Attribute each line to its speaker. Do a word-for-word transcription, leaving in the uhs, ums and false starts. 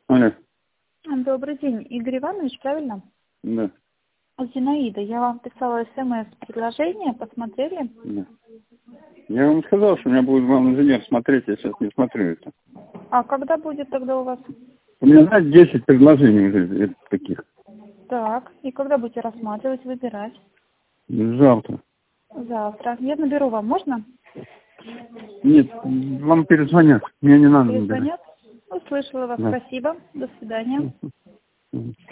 Speaker 1: Алло.
Speaker 2: Добрый день, Игорь Иванович, правильно?
Speaker 1: Да.
Speaker 2: Зинаида, я вам писала смс-предложение, посмотрели?
Speaker 1: Да. Я вам сказал, что у меня будет главный инженер смотреть, я сейчас не смотрю это.
Speaker 2: А когда будет тогда у вас?
Speaker 1: У меня, знаете, десять предложений уже таких.
Speaker 2: Так, и когда будете рассматривать, выбирать?
Speaker 1: Завтра.
Speaker 2: Завтра. Я наберу вам, можно?
Speaker 1: Нет, вам перезвонят. Мне не надо набирать.
Speaker 2: Перезвонят? Услышала вас,
Speaker 1: Да.
Speaker 2: спасибо. До свидания.